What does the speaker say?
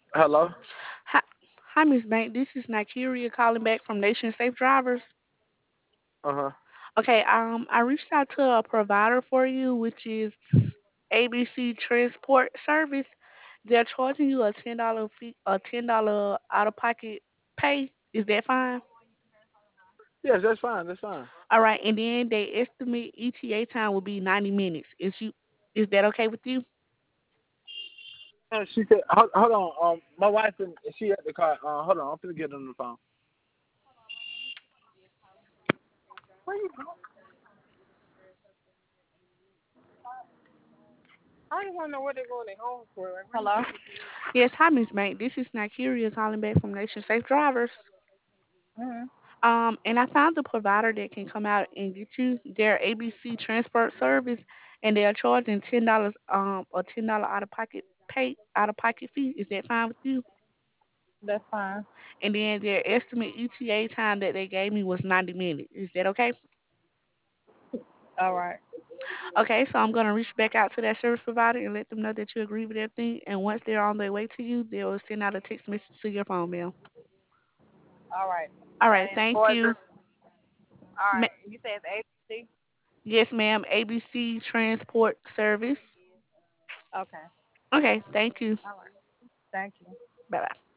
Hello. Hi, hi, Miss Bank. This is Nigeria calling back from Nation Safe Drivers. Uh huh. Okay, I reached out to a provider for you, which is ABC Transport Service. They're charging you a $10 fee, a $10 out of pocket pay. Is that fine? Yes, that's fine. That's fine. All right, and then they estimate ETA time will be 90 minutes. Is that okay with you? She said, hold on. My wife and she at the car. Hold on. I'm gonna get on the phone. Where you going? I just want to know what they're going to home for. Like, hello. Yes, hi, Miss Bank. This is Nigeria calling back from Nation Safe Drivers. Mm-hmm. And I found a provider that can come out and get you their ABC transport service, and they are charging $10 or $10 out of pocket fee. Is that fine with you? That's fine. And then their estimate ETA time that they gave me was 90 minutes. Is that okay? All right. Okay, so I'm gonna reach back out to that service provider and let them know that you agree with everything. And once they're on their way to you, they will send out a text message to your phone, ma'am. All right. All right, And thank for the you. all Ma- right, you said it's ABC. yes, ma'am. ABC transport service. Okay. Okay, thank you. All right. Thank you. Bye bye.